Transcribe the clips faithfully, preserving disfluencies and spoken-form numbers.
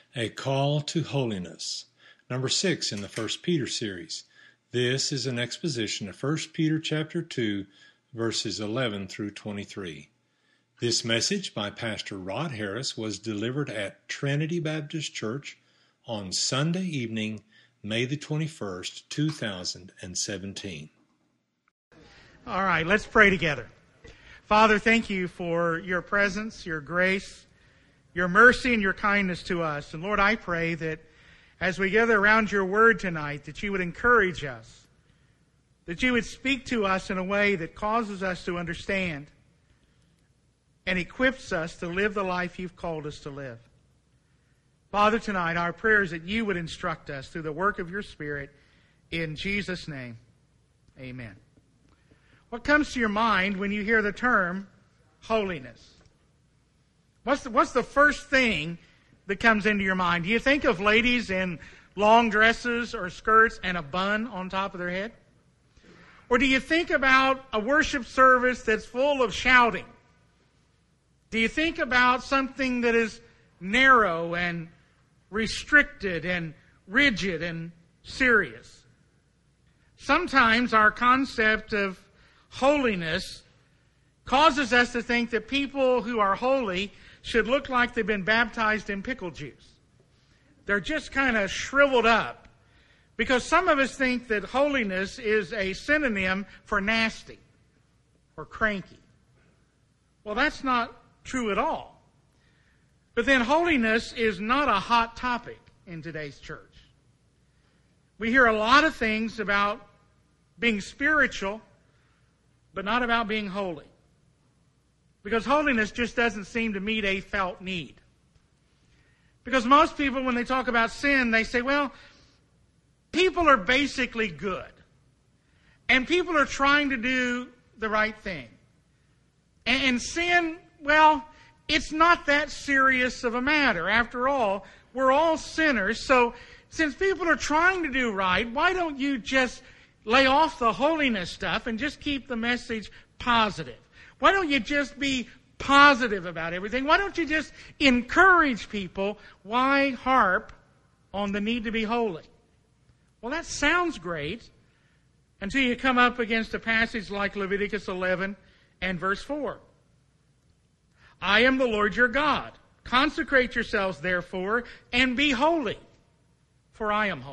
A Call to Holiness. Number six in the First Peter series. This is an exposition of First Peter chapter two, verses eleven through twenty-three. This message by Pastor Rod Harris was delivered at Trinity Baptist Church on Sunday evening, May the twenty-first, two thousand seventeen. All right, let's pray together. Father, thank you for your presence, your grace, your mercy, and your kindness to us. And Lord, I pray that as we gather around your word tonight, that you would encourage us, that you would speak to us in a way that causes us to understand and equips us to live the life you've called us to live. Father, tonight our prayer is that you would instruct us through the work of your Spirit. In Jesus' name, amen. What comes to your mind when you hear the term holiness? What's the, what's the first thing that comes into your mind? Do you think of ladies in long dresses or skirts and a bun on top of their head? Or do you think about a worship service that's full of shouting? Do you think about something that is narrow and restricted and rigid and serious? Sometimes our concept of holiness causes us to think that people who are holy should look like they've been baptized in pickle juice. They're just kind of shriveled up. Because some of us think that holiness is a synonym for nasty or cranky. Well, that's not true at all. But then holiness is not a hot topic in today's church. We hear a lot of things about being spiritual, but not about being holy. Because holiness just doesn't seem to meet a felt need. Because most people, when they talk about sin, they say, well, people are basically good. And people are trying to do the right thing. And sin, well, it's not that serious of a matter. After all, we're all sinners. So since people are trying to do right, why don't you just lay off the holiness stuff and just keep the message positive? Why don't you just be positive about everything? Why don't you just encourage people? Why harp on the need to be holy? Well, that sounds great until you come up against a passage like Leviticus eleven and verse four. I am the Lord your God. Consecrate yourselves, therefore, and be holy, for I am holy.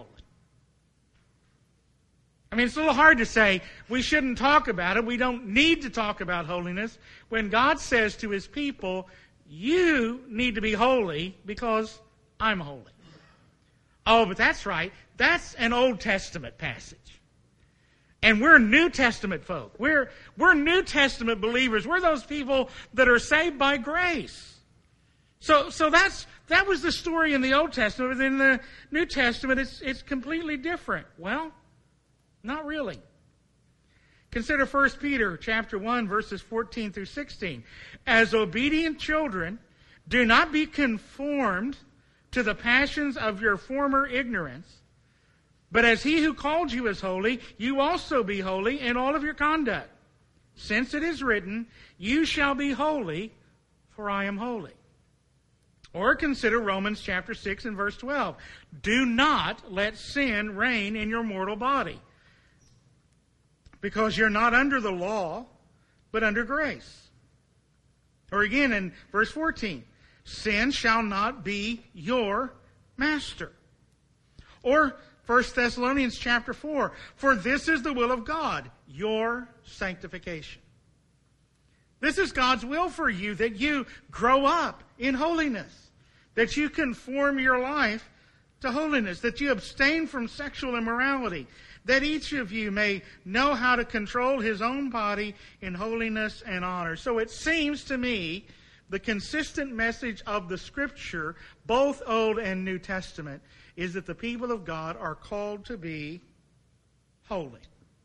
I mean, it's a little hard to say we shouldn't talk about it. We don't need to talk about holiness when God says to his people, you need to be holy because I'm holy. Oh, but that's right. That's an Old Testament passage. And we're New Testament folk. We're, we're New Testament believers. We're those people that are saved by grace. So, so that's, that was the story in the Old Testament. But in the New Testament, it's, it's completely different. Well, not really. Consider First Peter chapter one, verses fourteen through sixteen. As obedient children, do not be conformed to the passions of your former ignorance, but as he who called you is holy, you also be holy in all of your conduct. Since it is written, you shall be holy, for I am holy. Or consider Romans chapter six and verse twelve. Do not let sin reign in your mortal body, because you're not under the law, but under grace. Or again in verse fourteen, sin shall not be your master. Or First Thessalonians chapter four, for this is the will of God, your sanctification. This is God's will for you, that you grow up in holiness, that you conform your life to holiness, that you abstain from sexual immorality, that each of you may know how to control his own body in holiness and honor. So it seems to me the consistent message of the Scripture, both Old and New Testament, is that the people of God are called to be holy.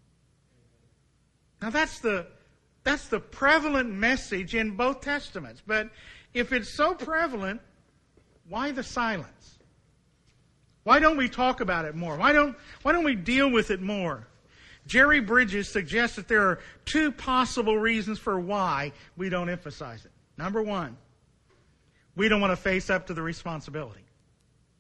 Now that's the, that's the prevalent message in both Testaments. But if it's so prevalent, why the silence? Why don't we talk about it more? Why don't, why don't we deal with it more? Jerry Bridges suggests that there are two possible reasons for why we don't emphasize it. Number one, we don't want to face up to the responsibility.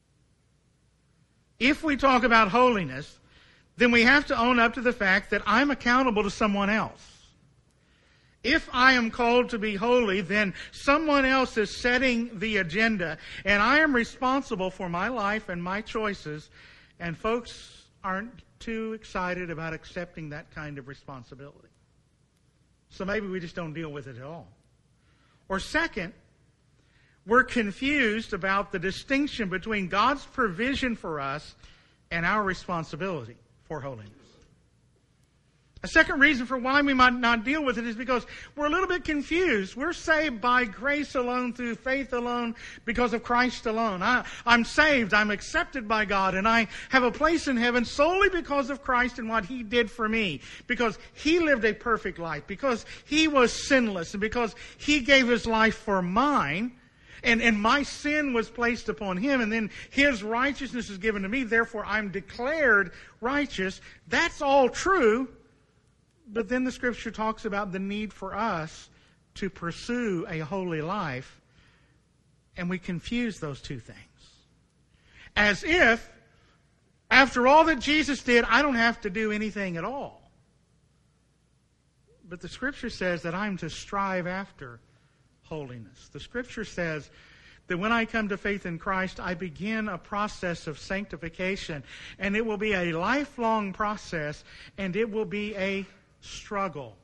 if we talk about holiness, then we have to own up to the fact that I'm accountable to someone else. If I am called to be holy, then someone else is setting the agenda, and I am responsible for my life and my choices, and folks aren't too excited about accepting that kind of responsibility. So maybe we just don't deal with it at all. Or second, we're confused about the distinction between God's provision for us and our responsibility for holiness. A second reason for why we might not deal with it is because we're a little bit confused. We're saved by grace alone, through faith alone, because of Christ alone. I, I'm saved, I'm accepted by God, and I have a place in heaven solely because of Christ and what He did for me. Because He lived a perfect life, because He was sinless, and because He gave His life for mine. And, and my sin was placed upon Him, and then His righteousness is given to me. Therefore, I'm declared righteous. That's all true. But then the Scripture talks about the need for us to pursue a holy life, and we confuse those two things. As if, after all that Jesus did, I don't have to do anything at all. But the Scripture says that I'm to strive after holiness. The Scripture says that when I come to faith in Christ, I begin a process of sanctification, and it will be a lifelong process, and it will be a struggle.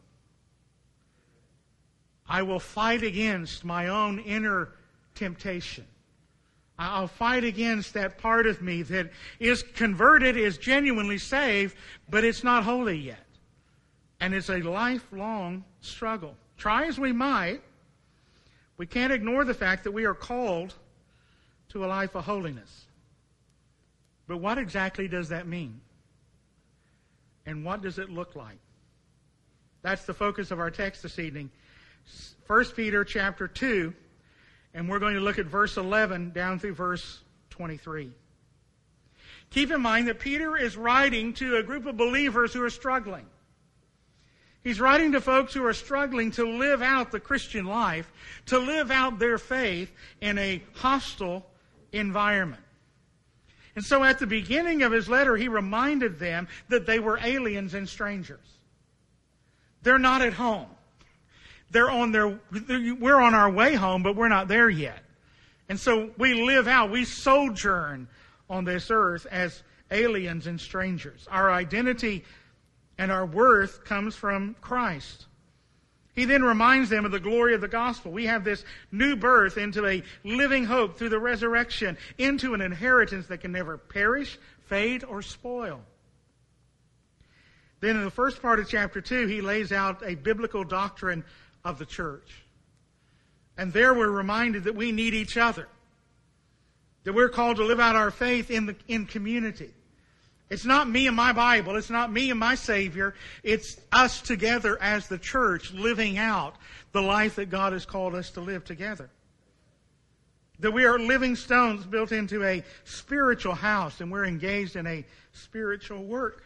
I will fight against my own inner temptation. I'll fight against that part of me that is converted, is genuinely saved, but it's not holy yet. And it's a lifelong struggle. Try as we might, we can't ignore the fact that we are called to a life of holiness. But what exactly does that mean? And what does it look like? That's the focus of our text this evening. First Peter chapter two, and we're going to look at verse eleven down through verse twenty-three. Keep in mind that Peter is writing to a group of believers who are struggling. He's writing to folks who are struggling to live out the Christian life, to live out their faith in a hostile environment. And so at the beginning of his letter, he reminded them that they were aliens and strangers. They're not at home. They're on their, we're on our way home, but we're not there yet. And so we live out, we sojourn on this earth as aliens and strangers. Our identity and our worth comes from Christ. He then reminds them of the glory of the gospel. We have this new birth into a living hope through the resurrection, into an inheritance that can never perish, fade, or spoil. Then in the first part of chapter two, he lays out a biblical doctrine of the church. And there we're reminded that we need each other. That we're called to live out our faith in the in community. It's not me and my Bible. It's not me and my Savior. It's us together as the church living out the life that God has called us to live together. That we are living stones built into a spiritual house, and we're engaged in a spiritual work.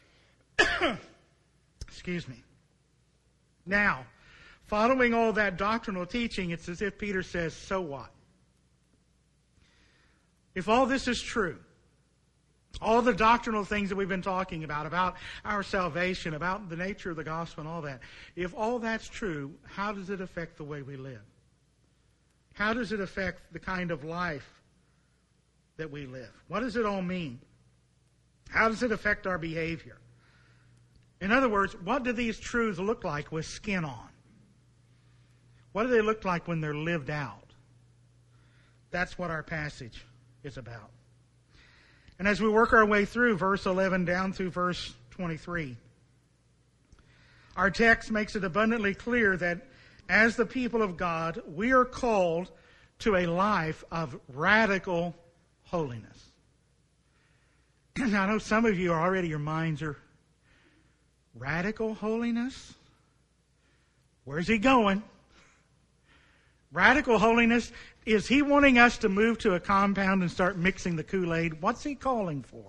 Excuse me. Now, following all that doctrinal teaching, it's as if Peter says, so what? If all this is true, all the doctrinal things that we've been talking about, about our salvation, about the nature of the gospel and all that, if all that's true, how does it affect the way we live? How does it affect the kind of life that we live? What does it all mean? How does it affect our behavior? In other words, what do these truths look like with skin on? What do they look like when they're lived out? That's what our passage is about. And as we work our way through verse eleven down through verse twenty-three, our text makes it abundantly clear that as the people of God, we are called to a life of radical holiness. Now, I know some of you are already, your minds are, radical holiness? Where's he going? Radical holiness, is he wanting us to move to a compound and start mixing the Kool-Aid? What's he calling for?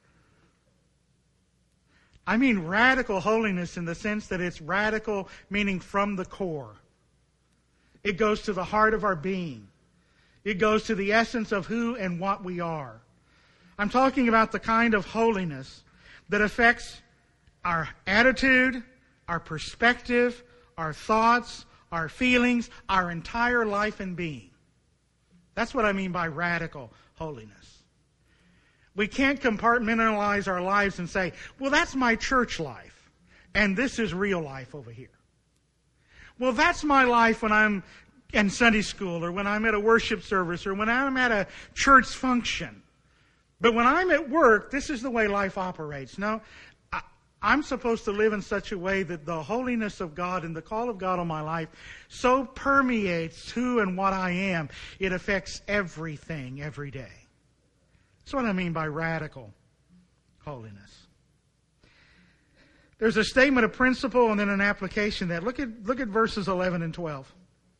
I mean radical holiness in the sense that it's radical, meaning from the core. It goes to the heart of our being. It goes to the essence of who and what we are. I'm talking about the kind of holiness that affects our attitude, our perspective, our thoughts, our feelings, our entire life and being. That's what I mean by radical holiness. We can't compartmentalize our lives and say, well, that's my church life, and this is real life over here. Well, that's my life when I'm in Sunday school, or when I'm at a worship service, or when I'm at a church function. But when I'm at work, this is the way life operates. No, I, I'm supposed to live in such a way that the holiness of God and the call of God on my life so permeates who and what I am, it affects everything every day. That's what I mean by radical holiness. There's a statement of principle and then an application that. Look at, look at verses eleven and twelve.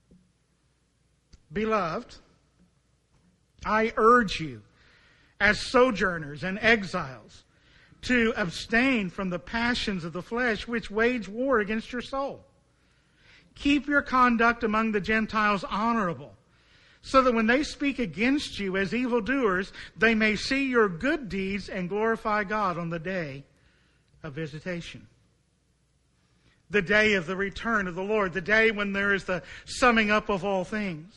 Beloved, I urge you, as sojourners and exiles, to abstain from the passions of the flesh which wage war against your soul. Keep your conduct among the Gentiles honorable, so that when they speak against you as evildoers, they may see your good deeds and glorify God on the day of visitation. The day of the return of the Lord, the day when there is the summing up of all things.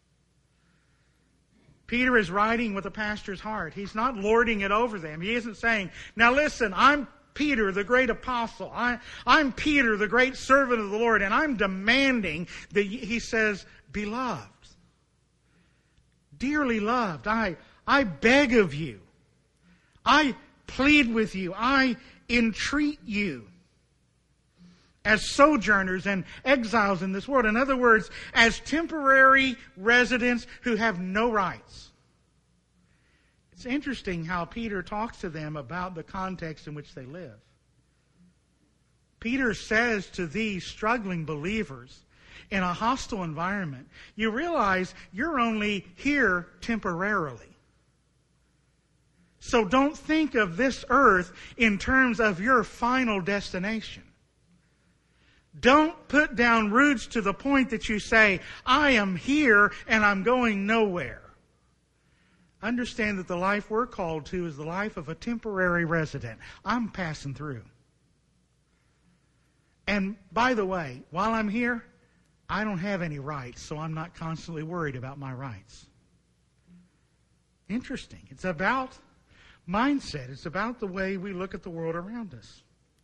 Peter is writing with a pastor's heart. He's not lording it over them. He isn't saying, now listen, I'm Peter, the great apostle. I, I'm Peter, the great servant of the Lord, and I'm demanding that he says, beloved, dearly loved, I, I beg of you. I plead with you. I entreat you as sojourners and exiles in this world. In other words, as temporary residents who have no rights. It's interesting how Peter talks to them about the context in which they live. Peter says to these struggling believers in a hostile environment, you realize you're only here temporarily. So don't think of this earth in terms of your final destination. Don't put down roots to the point that you say, I am here and I'm going nowhere. Understand that the life we're called to is the life of a temporary resident. I'm passing through. And by the way, while I'm here, I don't have any rights, so I'm not constantly worried about my rights. Interesting. It's about mindset. It's about the way we look at the world around us.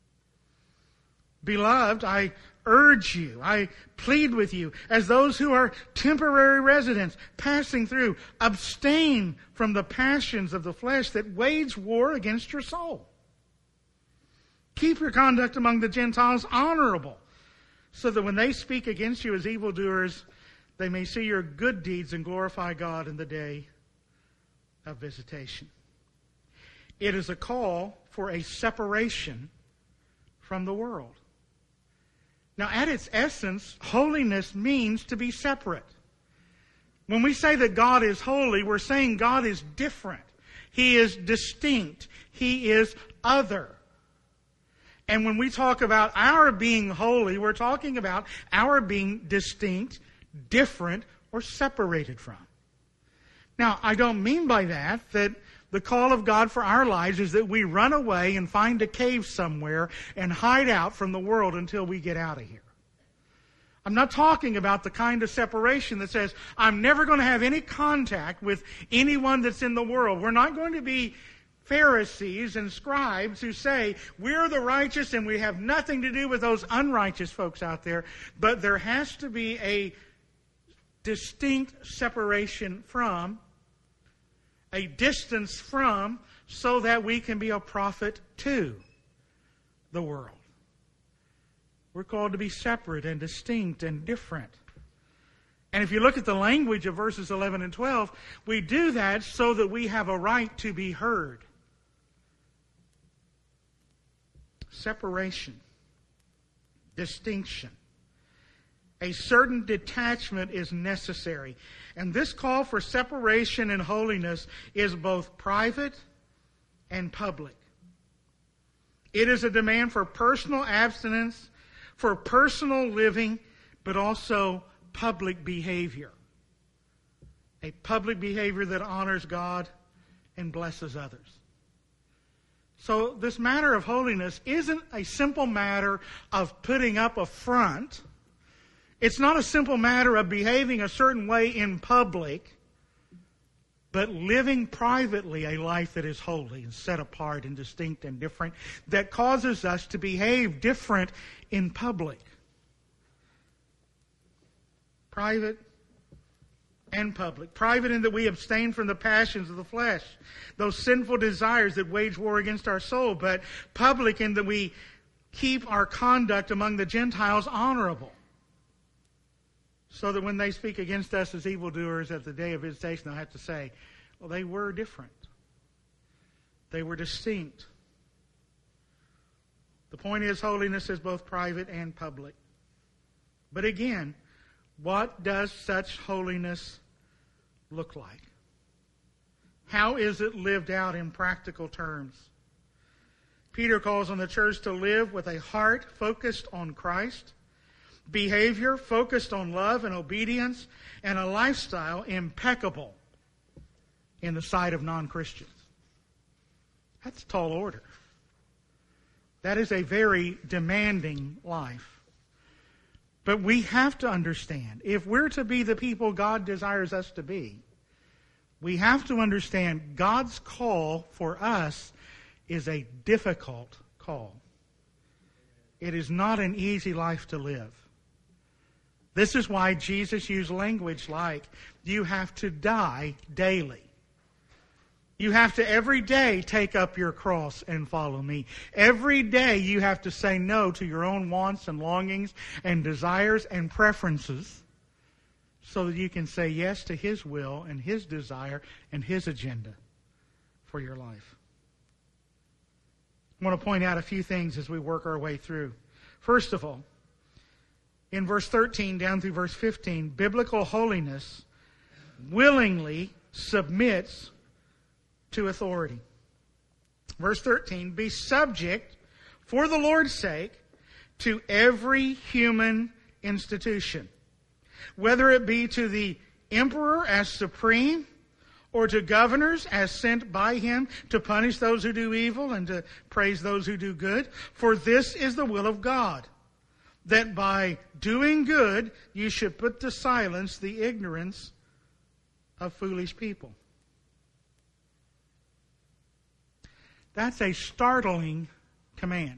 Beloved, I urge you, I plead with you, as those who are temporary residents passing through, abstain from the passions of the flesh that wage war against your soul. Keep your conduct among the Gentiles honorable, so that when they speak against you as evildoers, they may see your good deeds and glorify God in the day of visitation. It is a call for a separation from the world. Now, at its essence, holiness means to be separate. When we say that God is holy, we're saying God is different. He is distinct. He is other. And when we talk about our being holy, we're talking about our being distinct, different, or separated from. Now, I don't mean by that that the call of God for our lives is that we run away and find a cave somewhere and hide out from the world until we get out of here. I'm not talking about the kind of separation that says, I'm never going to have any contact with anyone that's in the world. We're not going to be Pharisees and scribes who say, we're the righteous and we have nothing to do with those unrighteous folks out there. But there has to be a distinct separation from, a distance from, so that we can be a prophet to the world. We're called to be separate and distinct and different. And if you look at the language of verses eleven and twelve, we do that so that we have a right to be heard. Separation. Distinction. A certain detachment is necessary. And this call for separation and holiness is both private and public. It is a demand for personal abstinence, for personal living, but also public behavior. A public behavior that honors God and blesses others. So this matter of holiness isn't a simple matter of putting up a front. It's not a simple matter of behaving a certain way in public, but living privately a life that is holy and set apart and distinct and different, that causes us to behave different in public. Private and public. Private in that we abstain from the passions of the flesh, those sinful desires that wage war against our soul, but public in that we keep our conduct among the Gentiles honorable, so that when they speak against us as evildoers at the day of visitation, they'll have to say, well, they were different. They were distinct. The point is, holiness is both private and public. But again, what does such holiness look like? How is it lived out in practical terms? Peter calls on the church to live with a heart focused on Christ, behavior focused on love and obedience, and a lifestyle impeccable in the sight of non-Christians. That's a tall order. That is a very demanding life. But we have to understand, if we're to be the people God desires us to be, we have to understand God's call for us is a difficult call. It is not an easy life to live. This is why Jesus used language like, you have to die daily. You have to every day take up your cross and follow me. Every day you have to say no to your own wants and longings and desires and preferences so that you can say yes to His will and His desire and His agenda for your life. I want to point out a few things as we work our way through. First of all, in verse thirteen down through verse fifteen, biblical holiness willingly submits to authority. Verse thirteen, be subject for the Lord's sake to every human institution, whether it be to the emperor as supreme or to governors as sent by him to punish those who do evil and to praise those who do good. For this is the will of God, that by doing good you should put to silence the ignorance of foolish people. That's a startling command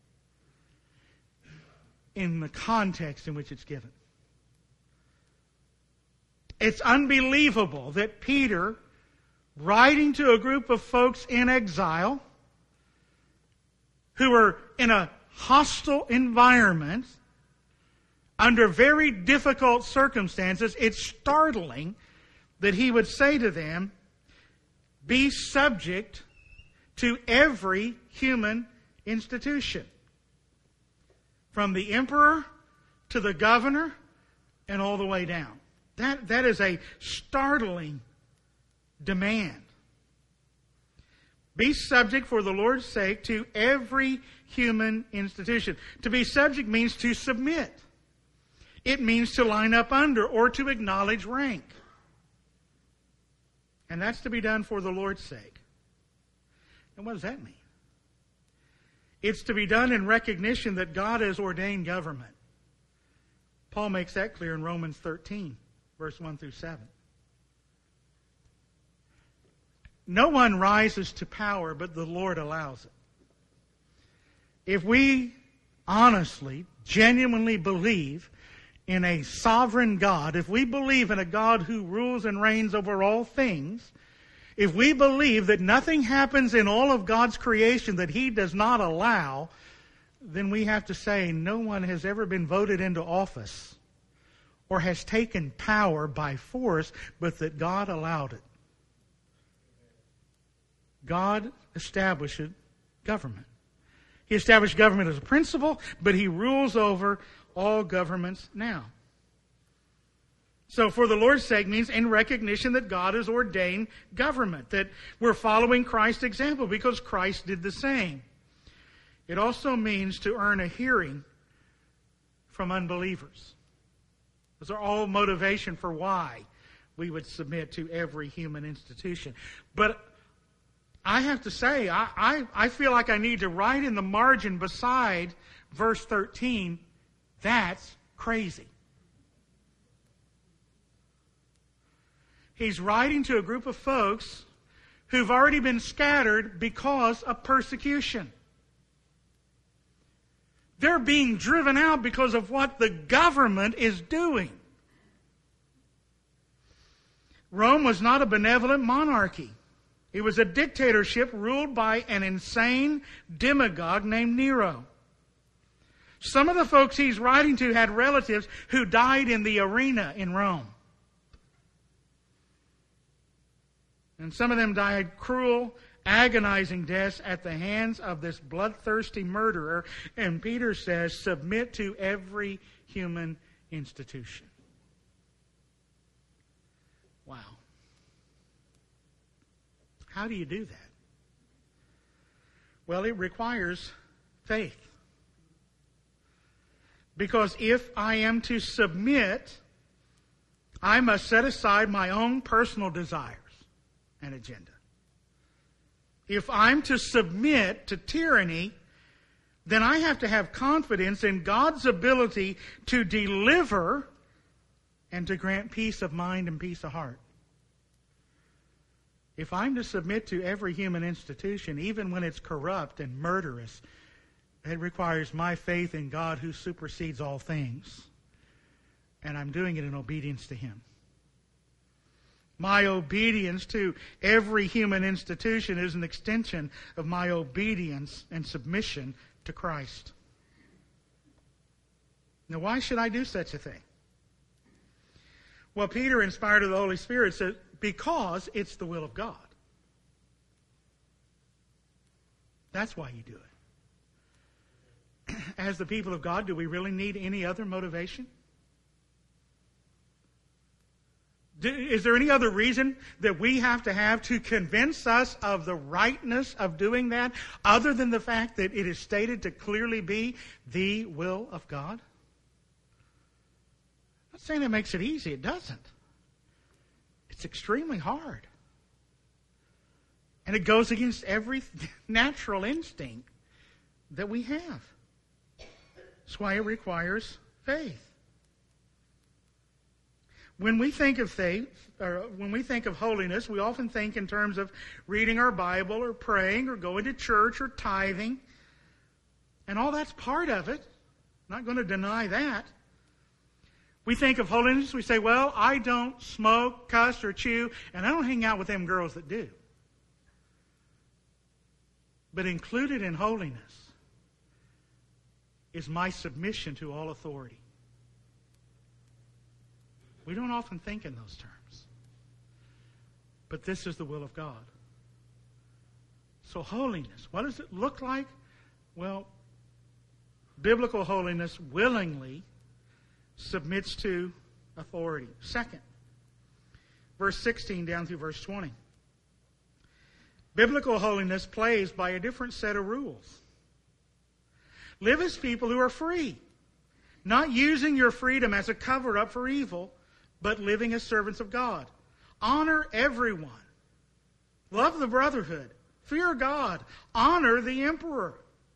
in the context in which it's given. It's unbelievable that Peter, writing to a group of folks in exile who are in a hostile environment under very difficult circumstances, it's startling that he would say to them, be subject to every human institution, from the emperor to the governor and all the way down. That, that is a startling demand. Be subject for the Lord's sake to every human institution. To be subject means to submit. It means to line up under or to acknowledge rank. And that's to be done for the Lord's sake. And what does that mean? It's to be done in recognition that God has ordained government. Paul makes that clear in Romans thirteen, verse one through seven. No one rises to power, but the Lord allows it. If we honestly, genuinely believe in a sovereign God, if we believe in a God who rules and reigns over all things, if we believe that nothing happens in all of God's creation that He does not allow, then we have to say no one has ever been voted into office or has taken power by force, but that God allowed it. God established government. He established government as a principle, but He rules over all governments now. So for the Lord's sake means in recognition that God has ordained government, that we're following Christ's example because Christ did the same. It also means to earn a hearing from unbelievers. Those are all motivation for why we would submit to every human institution. But I have to say, I, I, I feel like I need to write in the margin beside verse thirteen, that's crazy. He's writing to a group of folks who've already been scattered because of persecution. They're being driven out because of what the government is doing. Rome was not a benevolent monarchy. It was a dictatorship ruled by an insane demagogue named Nero. Some of the folks he's writing to had relatives who died in the arena in Rome. And some of them died cruel, agonizing deaths at the hands of this bloodthirsty murderer. And Peter says, submit to every human institution. Wow. How do you do that? Well, it requires faith. Because if I am to submit, I must set aside my own personal desires and agenda. If I'm to submit to tyranny, then I have to have confidence in God's ability to deliver and to grant peace of mind and peace of heart. If I'm to submit to every human institution, even when it's corrupt and murderous, it requires my faith in God who supersedes all things. And I'm doing it in obedience to Him. My obedience to every human institution is an extension of my obedience and submission to Christ. Now, why should I do such a thing? Well, Peter, inspired of the Holy Spirit, said, because it's the will of God. That's why you do it. As the people of God, do we really need any other motivation? Is there any other reason that we have to have to convince us of the rightness of doing that other than the fact that it is stated to clearly be the will of God? I'm not saying it makes it easy. It doesn't. It's extremely hard. And it goes against every natural instinct that we have. That's why it requires faith. When we think of faith, or when we think of holiness, we often think in terms of reading our Bible or praying or going to church or tithing. And all that's part of it. I'm not going to deny that. We think of holiness, we say, well, I don't smoke, cuss, or chew, and I don't hang out with them girls that do. But included in holiness is my submission to all authority. We don't often think in those terms. But this is the will of God. So holiness, what does it look like? Well, biblical holiness willingly submits to authority. Second, verse sixteen down through verse twenty. Biblical holiness plays by a different set of rules. Live as people who are free, not using your freedom as a cover-up for evil, but living as servants of God. Honor everyone. Love the brotherhood. Fear God. Honor the emperor.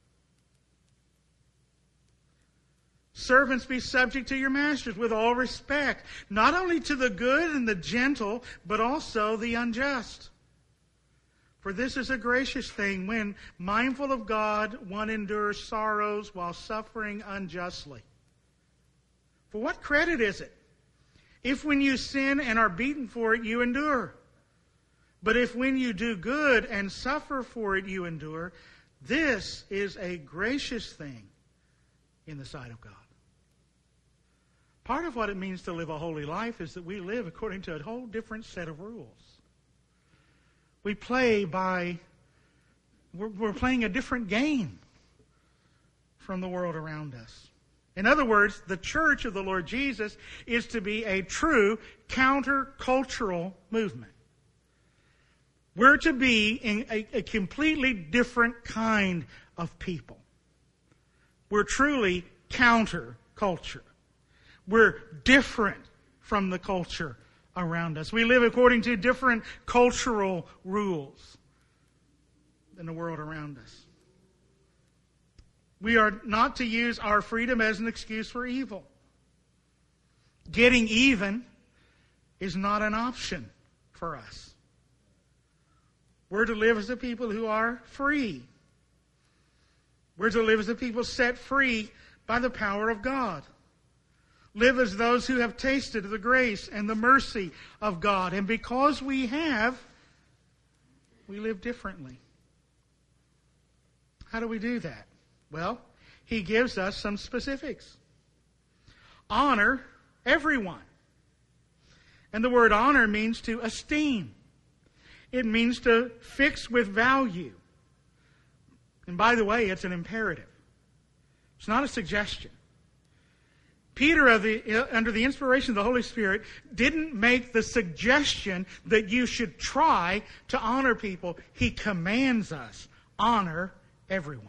Servants, be subject to your masters with all respect, not only to the good and the gentle, but also the unjust. For this is a gracious thing when, mindful of God, one endures sorrows while suffering unjustly. For what credit is it if when you sin and are beaten for it, you endure? But if when you do good and suffer for it, you endure, this is a gracious thing in the sight of God. Part of what it means to live a holy life is that we live according to a whole different set of rules. We play by, we're, we're playing a different game from the world around us. In other words, the church of the Lord Jesus is to be a true counter-cultural movement. We're to be in a, a completely different kind of people. We're truly counter-culture. We're different from the culture around us. We live according to different cultural rules. than the world around us. We are not to use our freedom as an excuse for evil. Getting even is not an option for us. We're to live as a people who are free. We're to live as a people set free by the power of God. Live as those who have tasted the grace and the mercy of God. And because we have, we live differently. How do we do that? Well, he gives us some specifics. Honor everyone. And the word honor means to esteem. It means to fix with value. And by the way, it's an imperative. It's not a suggestion. Peter, of the, under the inspiration of the Holy Spirit, didn't make the suggestion that you should try to honor people. He commands us, honor everyone.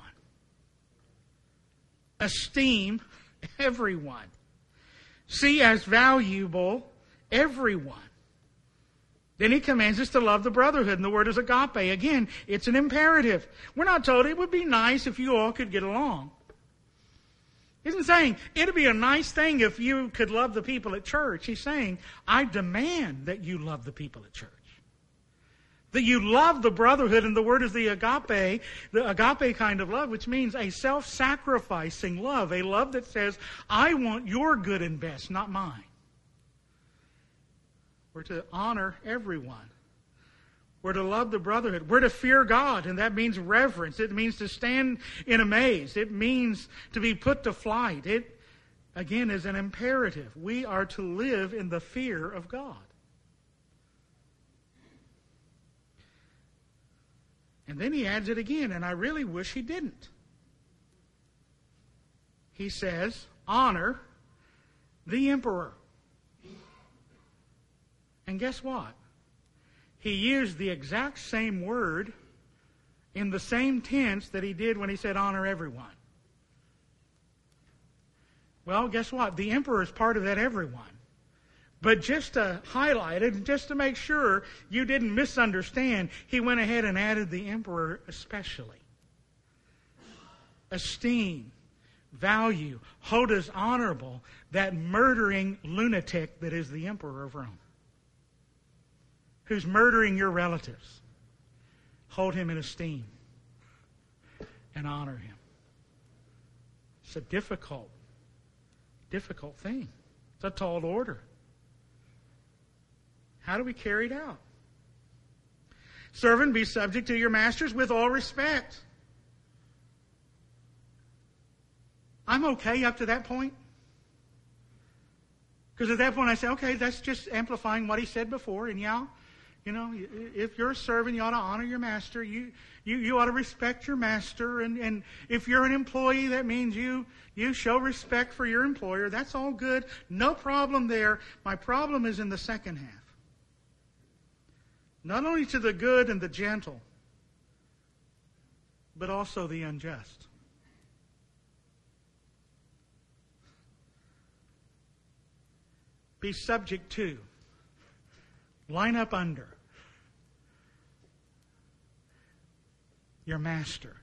Esteem everyone. See as valuable everyone. Then he commands us to love the brotherhood, and the word is agape. Again, it's an imperative. We're not told it would be nice if you all could get along. He isn't saying it would be a nice thing if you could love the people at church. He's saying, I demand that you love the people at church. That you love the brotherhood, and the word is the agape, the agape kind of love, which means a self-sacrificing love, a love that says, I want your good and best, not mine. We're to honor everyone. We're to love the brotherhood. We're to fear God, and that means reverence. It means to stand in amaze. It means to be put to flight. It, again, is an imperative. We are to live in the fear of God. And then he adds it again, and I really wish he didn't. He says, honor the emperor. And guess what? He used the exact same word in the same tense that he did when he said honor everyone. Well, guess what? The emperor is part of that everyone. But just to highlight it, and just to make sure you didn't misunderstand, he went ahead and added the emperor especially. Esteem, value, hold as honorable that murdering lunatic that is the emperor of Rome, who's murdering your relatives. Hold him in esteem and honor him. It's a difficult, difficult thing. It's a tall order. How do we carry it out? Servant, be subject to your masters with all respect. I'm okay up to that point. Because at that point I say, okay, that's just amplifying what he said before. And yeah, you know, if you're a servant, you ought to honor your master. You you, you ought to respect your master. And, and if you're an employee, that means you, you show respect for your employer. That's all good. No problem there. My problem is in the second half. Not only to the good and the gentle, but also the unjust. Be subject to, line up under your master,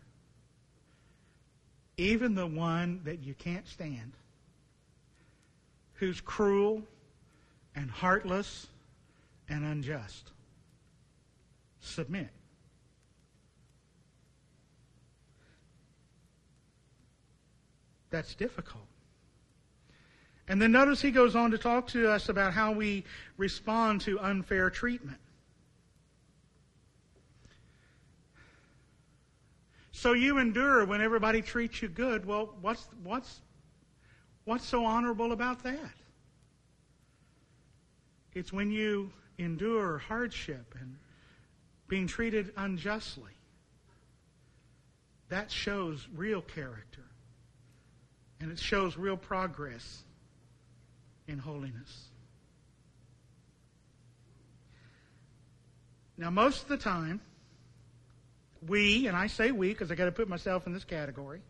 even the one that you can't stand, who's cruel and heartless and unjust. Submit. That's difficult. And then notice he goes on to talk to us about how we respond to unfair treatment. So you endure when everybody treats you good. Well, what's what's what's so honorable about that? It's when you endure hardship and being treated unjustly. That shows real character. And it shows real progress in holiness. Now, most of the time, we, and I say we because I got to put myself in this category,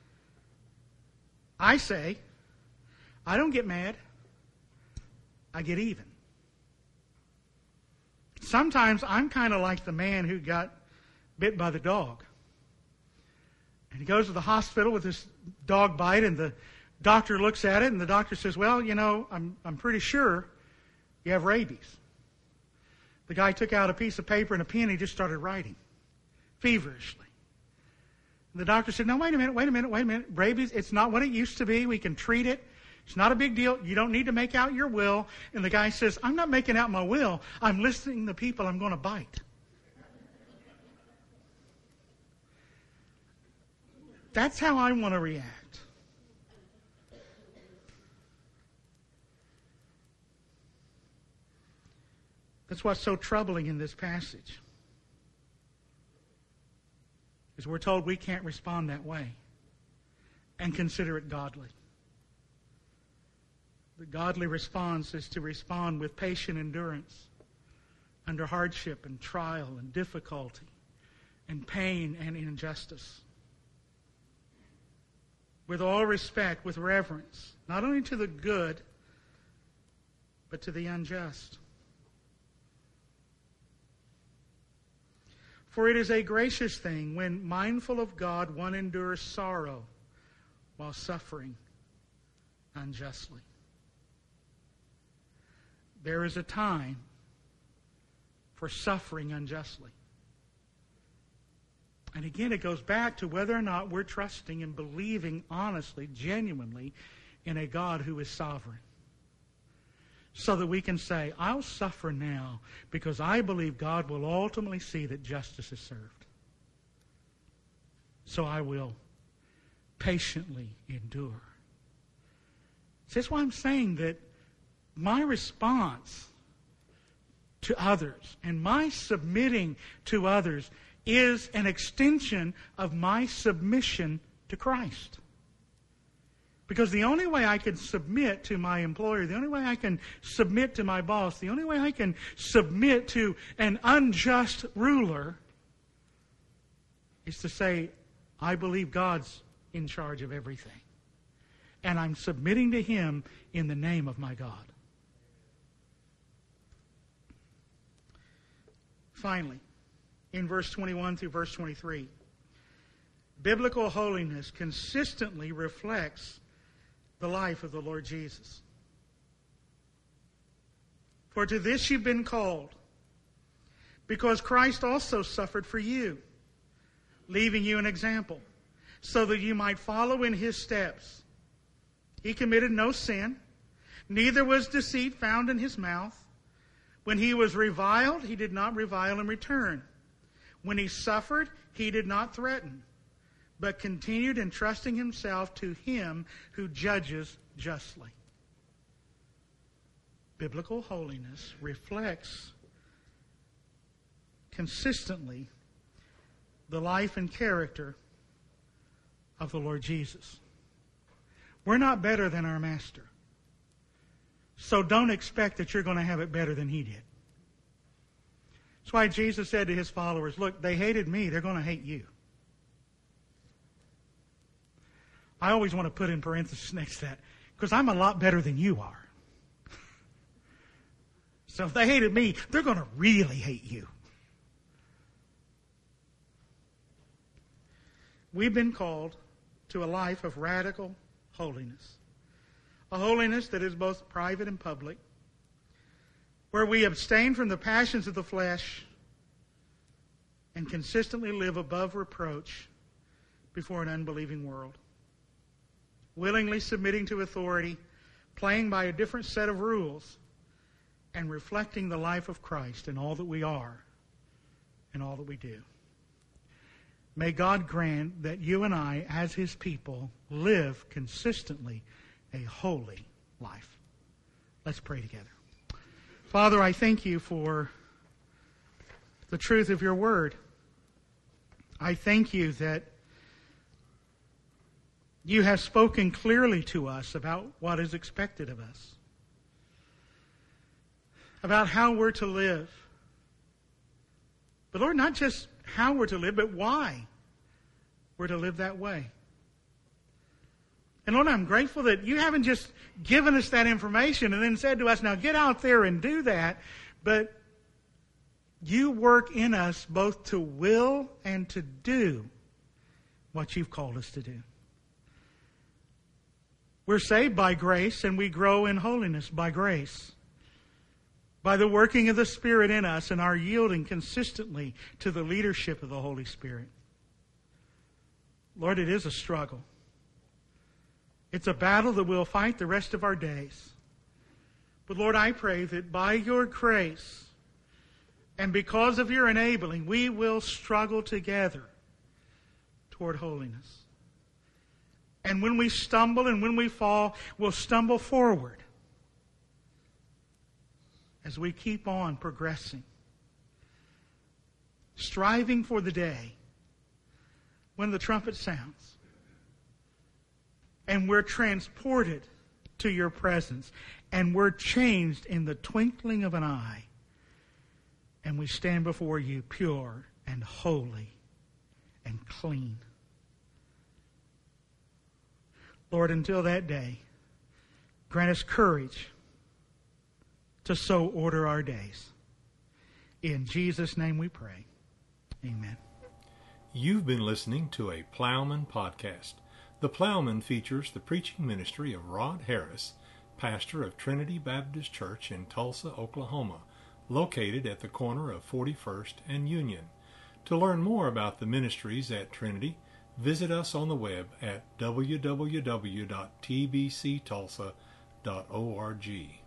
I say, I don't get mad, I get even. Sometimes I'm kind of like the man who got bit by the dog. And he goes to the hospital with this dog bite, and the doctor looks at it, and the doctor says, well, you know, I'm, I'm pretty sure you have rabies. The guy took out a piece of paper and a pen, and he just started writing feverishly. And the doctor said, no, wait a minute, wait a minute, wait a minute. Rabies, it's not what it used to be. We can treat it. It's not a big deal. You don't need to make out your will. And the guy says, I'm not making out my will. I'm listing the people I'm going to bite. That's how I want to react. That's what's so troubling in this passage. Is we're told we can't respond that way and consider it godly. The godly response is to respond with patient endurance under hardship and trial and difficulty and pain and injustice. With all respect, with reverence, not only to the good, but to the unjust. For it is a gracious thing when, mindful of God, one endures sorrow while suffering unjustly. There is a time for suffering unjustly. And again, it goes back to whether or not we're trusting and believing honestly, genuinely, in a God who is sovereign. So that we can say, I'll suffer now because I believe God will ultimately see that justice is served. So I will patiently endure. So that's why I'm saying that my response to others and my submitting to others is an extension of my submission to Christ. Because the only way I can submit to my employer, the only way I can submit to my boss, the only way I can submit to an unjust ruler is to say, I believe God's in charge of everything. And I'm submitting to Him in the name of my God. Finally, in verse twenty-one through verse twenty-three, biblical holiness consistently reflects the life of the Lord Jesus. For to this you've been called, because Christ also suffered for you, leaving you an example, so that you might follow in His steps. He committed no sin, neither was deceit found in His mouth. When He was reviled, He did not revile in return. When He suffered, He did not threaten, but continued entrusting Himself to Him who judges justly. Biblical holiness reflects consistently the life and character of the Lord Jesus. We're not better than our Master. So don't expect that you're going to have it better than He did. That's why Jesus said to His followers, look, they hated me, they're going to hate you. I always want to put in parentheses next to that, because I'm a lot better than you are. So if they hated me, they're going to really hate you. We've been called to a life of radical holiness. A holiness that is both private and public, where we abstain from the passions of the flesh and consistently live above reproach before an unbelieving world. Willingly submitting to authority, playing by a different set of rules, and reflecting the life of Christ in all that we are and all that we do. May God grant that you and I, as His people, live consistently a holy life. Let's pray together. Father, I thank You for the truth of Your word. I thank You that You have spoken clearly to us about what is expected of us, about how we're to live. But Lord, not just how we're to live, but why we're to live that way. And Lord, I'm grateful that You haven't just given us that information and then said to us, now get out there and do that, but you work in us both to will and to do what you've called us to do. We're saved by grace, and we grow in holiness by grace, by the working of the Spirit in us and our yielding consistently to the leadership of the Holy Spirit. Lord, it is a struggle. It's a battle that we'll fight the rest of our days. But Lord, I pray that by your grace and because of your enabling, we will struggle together toward holiness. And when we stumble and when we fall, we'll stumble forward as we keep on progressing, striving for the day when the trumpet sounds and we're transported to your presence and we're changed in the twinkling of an eye, and we stand before you pure and holy and clean. Lord, until that day, grant us courage to so order our days. In Jesus' name we pray. Amen. You've been listening to a Plowman podcast. The Plowman features the preaching ministry of Rod Harris, pastor of Trinity Baptist Church in Tulsa, Oklahoma, located at the corner of forty-first and Union. To learn more about the ministries at Trinity, visit us on the web at w w w dot t b c tulsa dot org.